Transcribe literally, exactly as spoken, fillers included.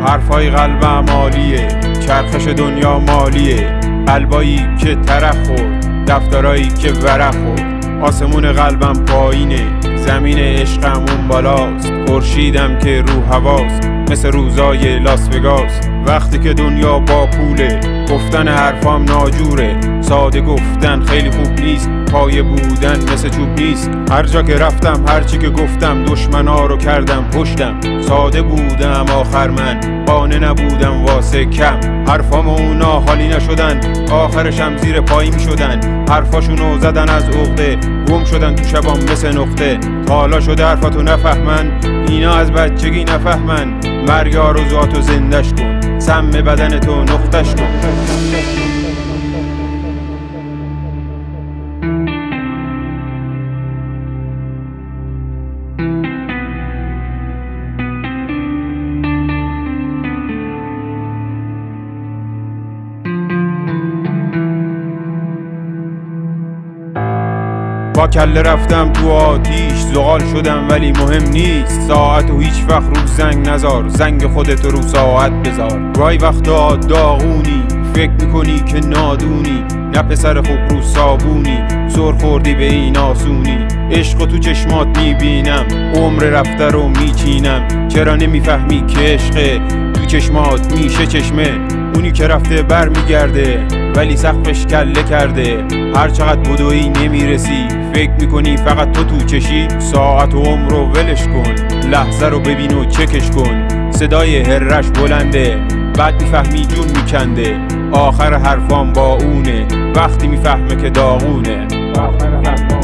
حرفای قلبم عالیه، چرخش دنیا مالیه، قلبایی که ترق خورد، دفترایی که ورق خورد. آسمون قلبم پایینه، زمین عشقم اون بالاست، خورشیدم که رو هواست مثل روزای لاس وگاس. وقتی که دنیا با پوله، گفتن حرفام ناجوره، ساده گفتن خیلی خوب نیست، پایه بودن مثل چوب نیست. هر جا که رفتم هرچی که گفتم دشمنا رو کردم پشتم، ساده بودم آخر من قانع نبودم واسه کم. حرفام اونا حالی نشدن، آخرشم زیر پایی می شدن، حرفاشونو زدن از عقده، گم شدن تو شبام مثل نقطه. حالا شده حرفاتو نفهمن، اینا از بچگی نفهمن، مرگ آرزواتو زندش کن، سم بدن تو نقطش کن. با کله رفتم تو آتیش، زغال شدم ولی مهم نیست، ساعتو هیچ وقت رو زنگ نذار، زنگ خودتو رو ساعت بذار. گاهی وقتا داغونی، فکر میکنی که نادونی، نه پسر خوب رو صابونی، سر خوردی به این آسونی. عشقو تو چشمات میبینم، عمر رفته رو میچینم، چرا نمیفهمی که عشقه تو چشمات میشه چشمه. اونی که رفته بر میگرده ولی سقفش کله کرده، هر چقدر بدوی نمیرسی، فکر میکنی فقط تو تو چشی. ساعت و عمر رو ولش کن، لحظه رو ببین و چکش کن، صدای هرش بلنده، بعد میفهمی جون میکنده. آخر حرفام با اونه، وقتی میفهمه که داغونه.